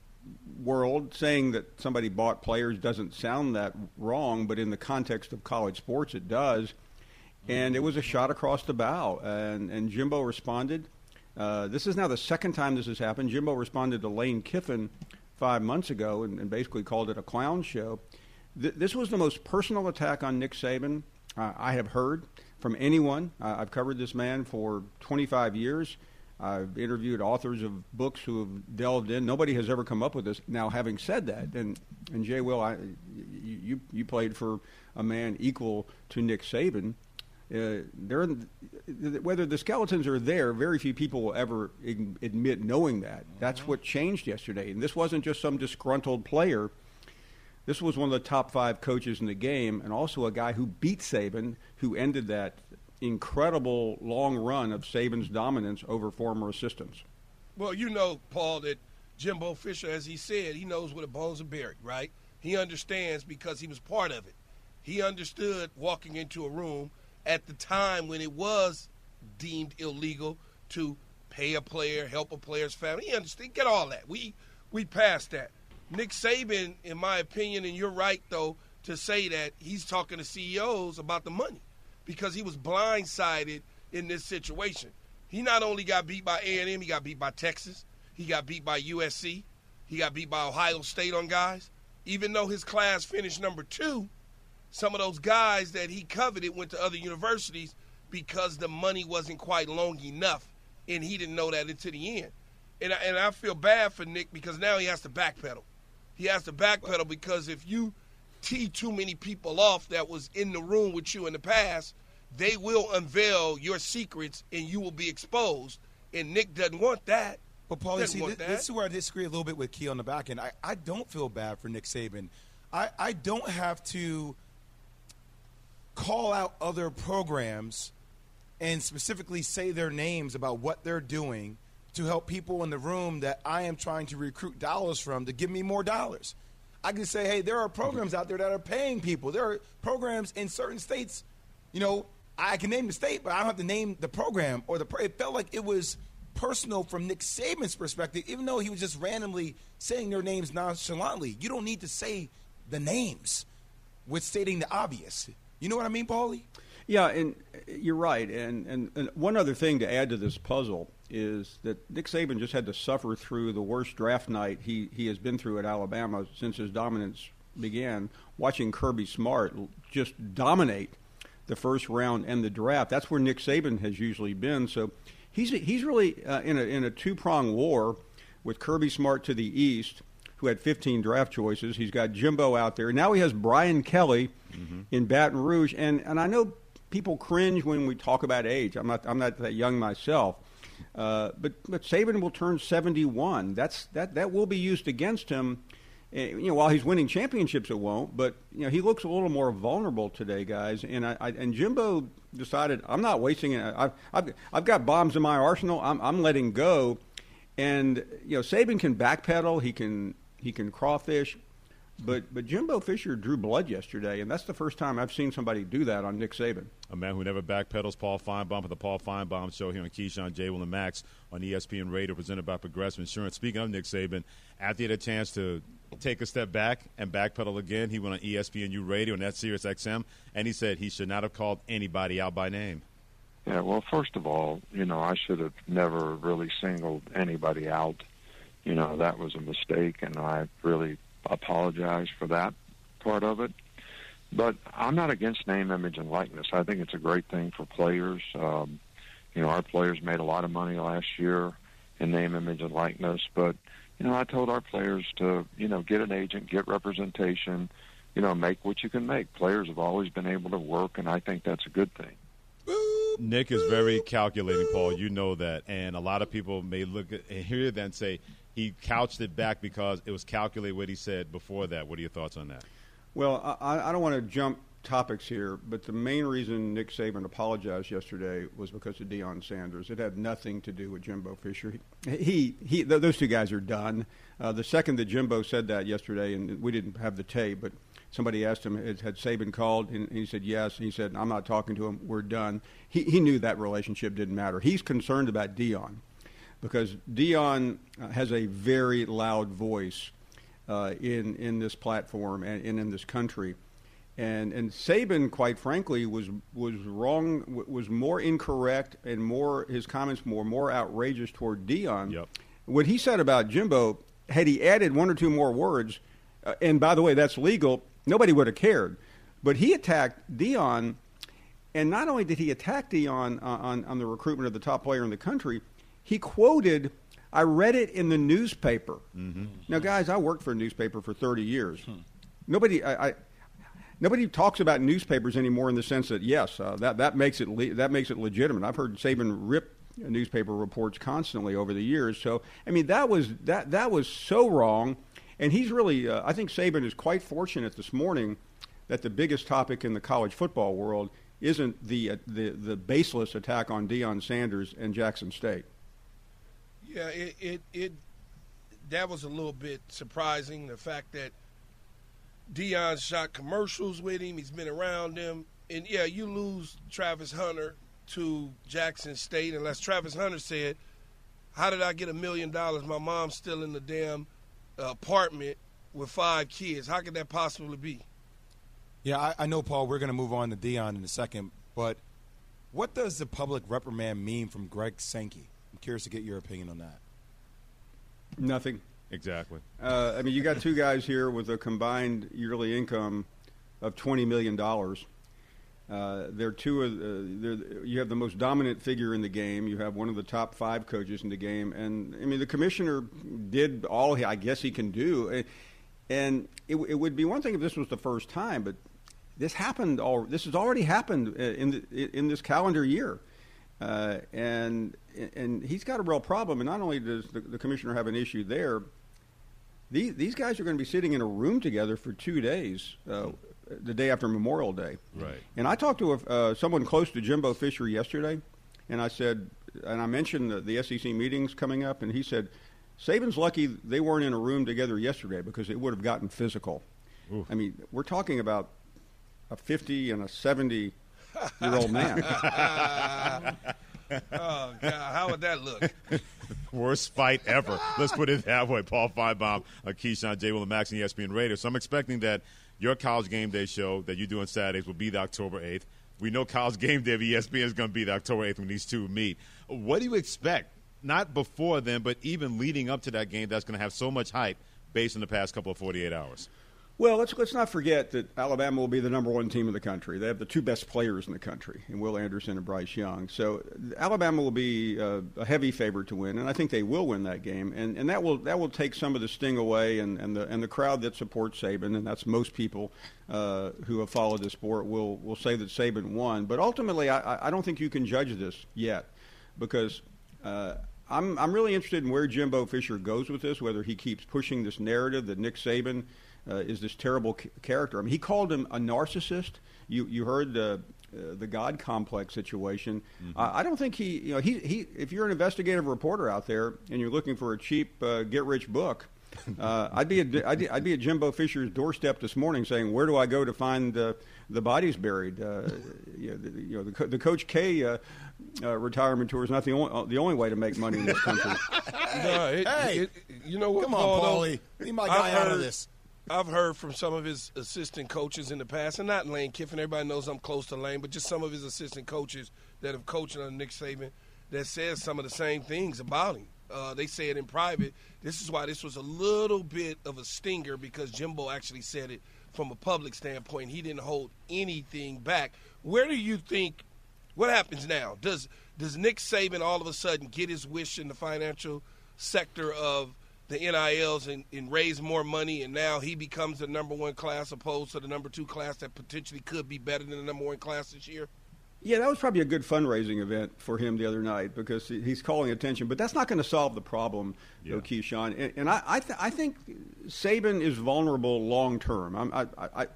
N: world, saying that somebody bought players doesn't sound that wrong, but in the context of college sports, it does. And it was a shot across the bow, and, and Jimbo responded. Uh, this is now the second time this has happened. Jimbo responded to Lane Kiffin five months ago and, and basically called it a clown show. Th- this was the most personal attack on Nick Saban uh, I have heard from anyone. Uh, I've covered this man for twenty-five years. I've interviewed authors of books who have delved in. Nobody has ever come up with this. Now, having said that, and, and Jay Will, I, you, you played for a man equal to Nick Saban. Uh, they're in, whether the skeletons are there, very few people will ever admit knowing that. That's what changed yesterday. And this wasn't just some disgruntled player. This was one of the top five coaches in the game, and also a guy who beat Saban, who ended that incredible long run of Saban's dominance over former assistants.
D: Well, you know, Paul, that Jimbo Fisher, as he said, he knows where the bones are buried, right? He understands because he was part of it. He understood walking into a room at the time when it was deemed illegal to pay a player, help a player's family. He understood. Get all that. We we passed that. Nick Saban, in my opinion, and you're right, though, to say that he's talking to C E Os about the money because he was blindsided in this situation. He not only got beat by A and M, he got beat by Texas. He got beat by U S C. He got beat by Ohio State on guys. Even though his class finished number two, some of those guys that he coveted went to other universities because the money wasn't quite long enough, and he didn't know that until the end. And I, and I feel bad for Nick because now he has to backpedal. He has to backpedal because if you tee too many people off that was in the room with you in the past, they will unveil your secrets and you will be exposed. And Nick doesn't want that.
C: But, Paulie, see, this, this is where I disagree a little bit with Key on the back end. I, I don't feel bad for Nick Saban. I, I don't have to call out other programs and specifically say their names about what they're doing to help people in the room that I am trying to recruit dollars from to give me more dollars. I can say, hey, there are programs out there that are paying people. There are programs in certain states, you know, I can name the state, but I don't have to name the program or the – it felt like it was personal from Nick Saban's perspective, even though he was just randomly saying their names nonchalantly. You don't need to say the names with stating the obvious. You know what I mean, Paulie?
N: Yeah, and you're right. And, and, and one other thing to add to this puzzle is that Nick Saban just had to suffer through the worst draft night he, he has been through at Alabama since his dominance began, watching Kirby Smart just dominate the first round and the draft. That's where Nick Saban has usually been. So he's he's really uh, in a in a two-pronged war with Kirby Smart to the east, who had fifteen draft choices. He's got Jimbo out there. Now he has Brian Kelly mm-hmm. in Baton Rouge. And, and I know people cringe when we talk about age. I'm not I'm not that young myself. Uh, but but Saban will turn seventy-one. That's that that will be used against him. Uh, you know, while he's winning championships, it won't. But you know, he looks a little more vulnerable today, guys. And I, I and Jimbo decided I'm not wasting it. I've I've, I've got bombs in my arsenal. I'm I'm letting go. And you know, Saban can backpedal. He can he can crawfish. But but Jimbo Fisher drew blood yesterday, and that's the first time I've seen somebody do that on Nick Saban.
B: A man who never backpedals, Paul Feinbaum, for the Paul Feinbaum Show here on Keyshawn, J. Will, and Max on E S P N Radio, presented by Progressive Insurance. Speaking of Nick Saban, after he had a chance to take a step back and backpedal again, he went on E S P N U Radio and that's Sirius X M, and he said he should not have called anybody out by name.
O: Yeah, well, first of all, you know, I should have never really singled anybody out. You know, that was a mistake, and I really apologize for that part of it. But I'm not against name, image, and likeness. I think it's a great thing for players. Um, you know, our players made a lot of money last year in name, image, and likeness. But, you know, I told our players to, you know, get an agent, get representation, you know, make what you can make. Players have always been able to work, and I think that's a good thing.
B: Nick is very calculating, Paul. You know that. And a lot of people may look at and hear that and say, he couched it back because it was calculated what he said before that. What are your thoughts on that?
N: Well, I, I don't want to jump topics here, but the main reason Nick Saban apologized yesterday was because of Deion Sanders. It had nothing to do with Jimbo Fisher. He, he, he th- those two guys are done. Uh, the second that Jimbo said that yesterday, and we didn't have the tape, but somebody asked him, had Saban called? And he said, yes. And he said, I'm not talking to him. We're done. He, he knew that relationship didn't matter. He's concerned about Deion because Deion has a very loud voice uh, in, in this platform and, and in this country. And and Saban, quite frankly, was was wrong, was more incorrect, and more his comments were more, more outrageous toward Deion.
B: Yep.
N: What he said about Jimbo, had he added one or two more words, uh, and by the way, that's legal, nobody would have cared. But he attacked Deion, and not only did he attack Deion on, on, on the recruitment of the top player in the country, he quoted, I read it in the newspaper.
B: Mm-hmm.
N: Now, guys, I worked for a newspaper for thirty years. Hmm. Nobody, I, I Nobody talks about newspapers anymore in the sense that, yes, uh, that, that makes it le- that makes it legitimate. I've heard Saban rip newspaper reports constantly over the years. So, I mean, that was that that was so wrong. And he's really, uh, I think Saban is quite fortunate this morning that the biggest topic in the college football world isn't the uh, the, the baseless attack on Deion Sanders and Jackson State.
D: Yeah, it, it, it that was a little bit surprising, the fact that Deion shot commercials with him. He's been around him. And, yeah, you lose Travis Hunter to Jackson State. Unless Travis Hunter said, how did I get a million dollars? My mom's still in the damn uh, apartment with five kids. How could that possibly be?
C: Yeah, I, I know, Paul, we're going to move on to Deion in a second. But what does the public reprimand mean from Greg Sankey? I'm curious to get your opinion on that.
N: Nothing.
B: Exactly.
N: Uh, I mean, you got two guys here with a combined yearly income of twenty million dollars. Uh, they're two of uh, they're, you have the most dominant figure in the game. You have one of the top five coaches in the game, and I mean, the commissioner did all he, I guess he can do. And it, it would be one thing if this was the first time, but this happened. All this has already happened in the, in this calendar year. Uh, and and he's got a real problem. And not only does the, the commissioner have an issue there, these these guys are going to be sitting in a room together for two days, uh, the day after Memorial Day.
B: Right.
N: And I talked to a, uh, someone close to Jimbo Fisher yesterday, and I said, and I mentioned the, the S E C meetings coming up, and he said, Saban's lucky they weren't in a room together yesterday because it would have gotten physical. Oof. I mean, we're talking about a fifty and a seventy. Year old man.
D: Oh, God, how would that look?
B: Worst fight ever. Let's put it that way. Paul Finebaum, uh, Keyshawn, J. Will, and Max, and E S P N Radio. So I'm expecting that your College Game Day show that you do on Saturdays will be the October eighth. We know College Game Day of E S P N is going to be the October eighth when these two meet. What do you expect, not before then, but even leading up to that game that's going to have so much hype based on the past couple of forty-eight hours?
N: Well, let's let's not forget that Alabama will be the number one team in the country. They have the two best players in the country, in Will Anderson and Bryce Young. So Alabama will be uh, a heavy favorite to win, and I think they will win that game. And and that will that will take some of the sting away, and, and the and the crowd that supports Saban, and that's most people uh, who have followed the sport, will will say that Saban won. But ultimately, I, I don't think you can judge this yet, because uh, I'm I'm really interested in where Jimbo Fisher goes with this, whether he keeps pushing this narrative that Nick Saban Uh, is this terrible c- character. I mean, he called him a narcissist. You you heard the uh, the God complex situation. Mm-hmm. Uh, I don't think he, you know, he, he, if you're an investigative reporter out there and you're looking for a cheap uh, get-rich book, uh, I'd be a, I'd, I'd be at Jimbo Fisher's doorstep this morning saying, where do I go to find uh, the bodies buried? Uh, you know, the, you know, the, the Coach K uh, uh, retirement tour is not the only uh, the only way to make money in this country.
D: No, it,
C: hey,
D: it, you know what,
C: come on,
D: Paul,
C: Paulie. Leave my guy
D: I've
C: out
D: heard,
C: of this.
D: I've heard from some of his assistant coaches in the past, and not Lane Kiffin. Everybody knows I'm close to Lane, but just some of his assistant coaches that have coached under Nick Saban that says some of the same things about him. Uh, they say it in private. This is why this was a little bit of a stinger, because Jimbo actually said it from a public standpoint. He didn't hold anything back. Where do you think – what happens now? Does does Nick Saban all of a sudden get his wish in the financial sector of – the N I Ls and, and raise more money, and now he becomes the number one class opposed to the number two class that potentially could be better than the number one class this year?
N: Yeah, that was probably a good fundraising event for him the other night, because he's calling attention. But that's not going to solve the problem, yeah. though, Keyshawn. And, and I I, th- I think Saban is vulnerable long term. I, I, I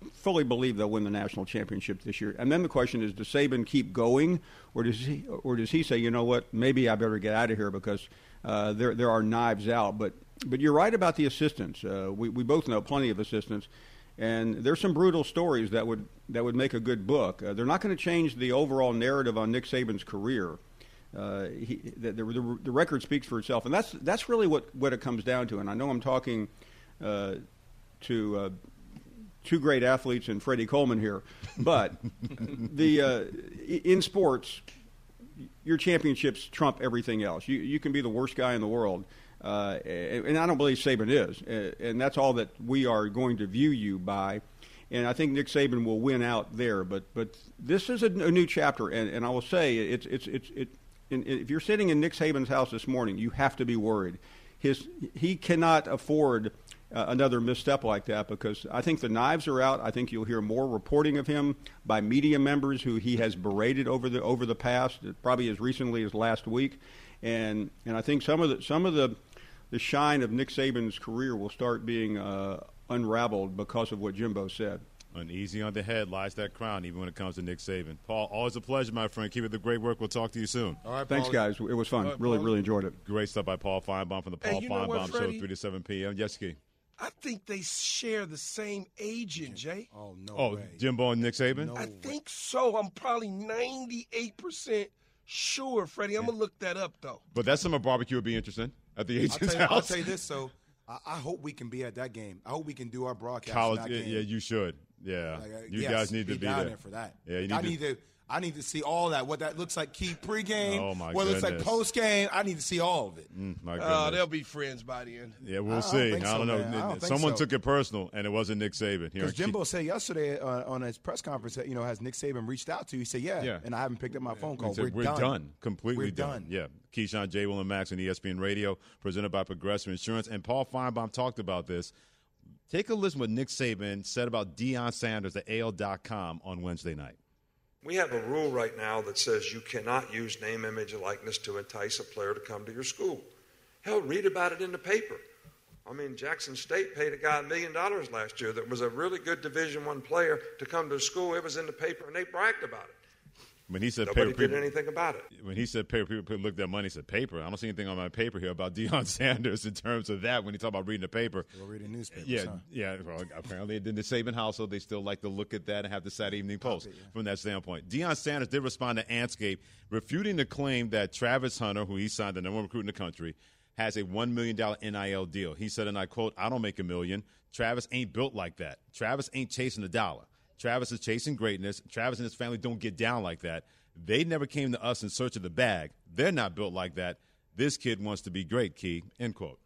N: fully believe they'll win the national championship this year. And then the question is, does Saban keep going, or does he, or does he say, you know what, maybe I better get out of here because uh, there there are knives out. But but you're right about the assistants. Uh, we we both know plenty of assistants, and there's some brutal stories that would that would make a good book. Uh, they're not going to change the overall narrative on Nick Saban's career. Uh, he, the, the, the record speaks for itself, and that's that's really what, what it comes down to. And I know I'm talking uh, to uh, two great athletes and Freddie Coleman here, but the uh, in sports, your championships trump everything else. You you can be the worst guy in the world, uh, and, and I don't believe Saban is, and that's all that we are going to view you by. And I think Nick Saban will win out there. But but this is a, a new chapter, and, and I will say it's it's it's it. In, if you're sitting in Nick Saban's house this morning, you have to be worried. His he cannot afford uh, another misstep like that because I think the knives are out. I think you'll hear more reporting of him by media members who he has berated over the over the past, probably as recently as last week, and and I think some of the some of the the shine of Nick Saban's career will start being uh, unraveled because of what Jimbo said.
B: Uneasy on the head lies that crown, even when it comes to Nick Saban. Paul, always a pleasure, my friend. Keep it the great work. We'll talk to you soon.
N: All right, thanks, guys. It was fun. Right, really, really enjoyed it.
B: Great stuff by Paul Feinbaum from the Paul
D: hey,
B: Feinbaum Show, three to seven p.m. Yes, Key.
D: I think they share the same agent, Jay.
C: Oh, no
B: Oh,
C: way.
B: Jimbo and Nick Saban?
C: No
D: I
C: way.
D: think so. I'm probably ninety-eight percent sure, Freddie. I'm going to look that up, though.
B: But that summer barbecue would be interesting at the
C: I'll
B: agent's
C: tell, you, I'll
B: house.
C: tell you this, so I, I hope we can be at that game. I hope we can do our broadcast
B: College,
C: in that
B: yeah,
C: game.
B: yeah, you should. Yeah,
C: Like, uh,
B: you
C: yes,
B: guys need to be
C: down
B: there.
C: there for that.
B: Yeah, you
C: Like,
B: need
C: I
B: to.
C: need to. I need to see all that. What that looks like, key pregame.
B: Oh, my
C: what it looks like
B: goodness.
C: postgame. I need to see all of it.
B: Mm, my
D: Oh,
B: goodness.
D: they'll be friends by the end.
B: Yeah, we'll
C: I don't
B: see.
C: think
B: I
C: so,
B: don't know.
C: man. I don't think
B: Someone
C: so.
B: took it personal, and it wasn't Nick Saban. Here
C: Because
B: in
C: Jimbo
B: Key-
C: said yesterday uh, on his press conference that, you know, has Nick Saban reached out to you? He said, yeah,
B: Yeah.
C: and I haven't picked up my phone call.
B: He said,
C: We're,
B: done.
C: done.
B: Completely
C: We're
B: done.
C: done.
B: Yeah. Keyshawn, J. Will, and Max on E S P N Radio, presented by Progressive Insurance. And Paul Feinbaum talked about this. Take a listen to what Nick Saban said about Deion Sanders at A L dot com on Wednesday night.
P: We have a rule right now that says you cannot use name, image, and likeness to entice a player to come to your school. Hell, read about it in the paper. I mean, Jackson State paid a guy a million dollars last year that was a really good Division One player to come to school. It was in the paper, and they bragged about it.
B: When he said
P: Nobody
B: paper,
P: did
B: people,
P: anything about it.
B: when he said paper, people looked at money and said paper. I don't see anything on my paper here about Deion Sanders in terms of that when he talked about reading the paper.
C: We'll read the newspapers,
B: Yeah,
C: huh?
B: yeah. Well, apparently in the Saban household, they still like to look at that and have the Saturday Evening Post
C: it, yeah.
B: from that standpoint. Deion Sanders did respond to Anscape, refuting the claim that Travis Hunter, who he signed, the number one recruit in the country, has a one million dollars N I L deal. He said, and I quote, "I don't make a million. Travis ain't built like that. Travis ain't chasing a dollar. Travis is chasing greatness. Travis and his family don't get down like that. They never came to us in search of the bag. They're not built like that. This kid wants to be great, Key." End quote.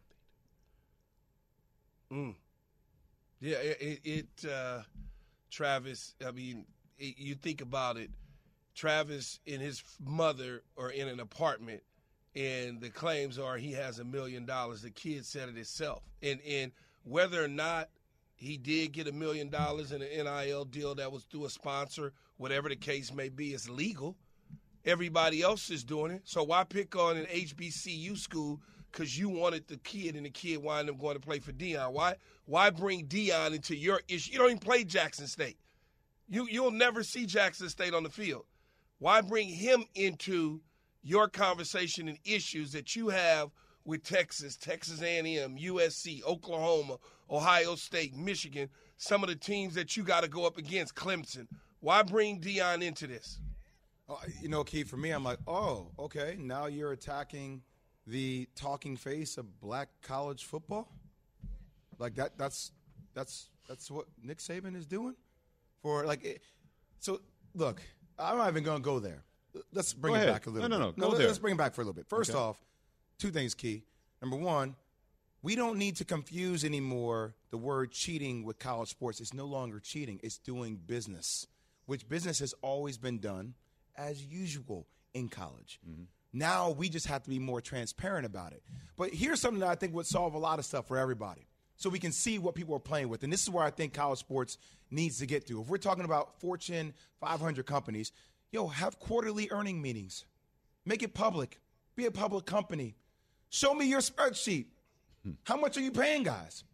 D: Mm. Yeah, it, it uh, Travis, I mean, it, you think about it, Travis and his mother are in an apartment, and the claims are he has a million dollars. The kid said it himself. And, and whether or not he did get a million dollars in an N I L deal that was through a sponsor, whatever the case may be, it's legal. Everybody else is doing it. So why pick on an H B C U school because you wanted the kid and the kid wind up going to play for Deion? Why why bring Deion into your issue? You don't even play Jackson State. You, you'll never see Jackson State on the field. Why bring him into your conversation and issues that you have with Texas, Texas A and M, U S C, Oklahoma, Ohio State, Michigan, some of the teams that you got to go up against, Clemson? Why bring Deion into this?
C: Uh, you know, Keith, for me, I'm like, oh, okay, now you're attacking the talking face of black college football? Like that that's that's that's what Nick Saban is doing? For like it, so look, I'm not even going to go there. Let's bring
B: Go
C: it
B: ahead.
C: back a little
B: No, no,
C: bit.
B: no, go
C: let-
B: there.
C: Let's bring it back for a little bit. First
B: Okay.
C: off, two things, Key. Number one, we don't need to confuse anymore the word cheating with college sports. It's no longer cheating. It's doing business, which business has always been done as usual in college.
B: Mm-hmm.
C: Now we just have to be more transparent about it. But here's something that I think would solve a lot of stuff for everybody, so we can see what people are playing with. And this is where I think college sports needs to get to. If we're talking about Fortune five hundred companies, yo, have quarterly earning meetings. Make it public. Be a public company. Show me your spreadsheet. How much are you paying guys?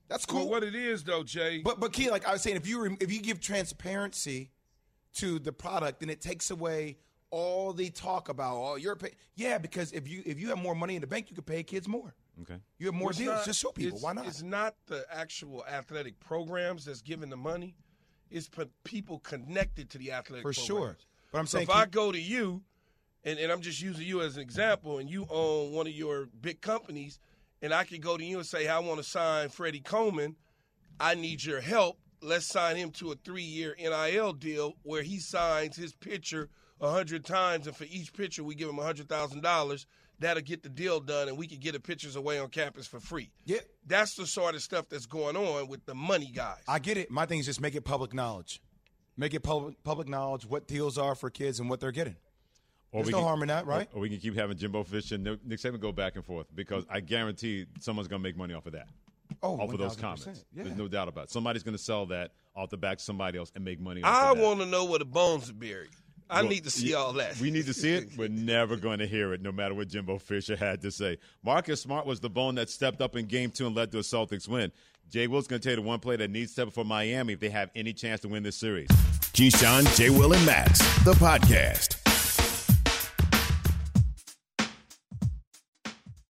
C: That's cool.
D: Well, what it is, though, Jay.
C: But, but Key, like I was saying, if you rem- if you give transparency to the product, then it takes away all the talk about, oh, you're pay- yeah, because if you if you have more money in the bank, you could pay kids more.
B: Okay.
C: You have more
D: It's
C: deals.
D: not-
C: Just show people.
D: it's-
C: Why not?
D: It's not the actual athletic programs that's giving the money. It's p- people connected to the athletic
C: For
D: programs.
C: sure. But I'm
D: So
C: saying,
D: if I
C: keep-
D: go to you, and, and I'm just using you as an example, and you own one of your big companies, and I could go to you and say, I want to sign Freddie Coleman. I need your help. Let's sign him to a three-year N I L deal where he signs his pitcher a hundred times, and for each pitcher we give him a hundred thousand dollars. That'll get the deal done, and we can get the pitchers away on campus for free.
C: Yeah,
D: that's the sort of stuff that's going on with the money guys.
C: I get it. My thing is just make it public knowledge. Make it public public knowledge what deals are for kids and what they're getting.
B: Or
C: There's
B: we
C: no
B: can-
C: harm in that, right?
B: Or, or we can keep having Jimbo Fisher and Nick Saban go back and forth because I guarantee someone's going to make money off of that.
C: Oh,
B: off of those
C: one thousand
B: comments.
C: percent. Yeah.
B: There's no doubt about it. Somebody's going to sell that off the back of somebody else and make money off
D: I
B: of that.
D: want to know where the bones are buried. I
B: Well,
D: need to see
B: yeah,
D: all that.
B: We need to see it. We're never going to hear it, no matter what Jimbo Fisher had to say. Marcus Smart was the bone that stepped up in game two and led to a Celtics win. Jay Will's going to tell you the one play that needs to step up for Miami if they have any chance to win this series.
A: Keyshawn, J. Will, and Max, the podcast.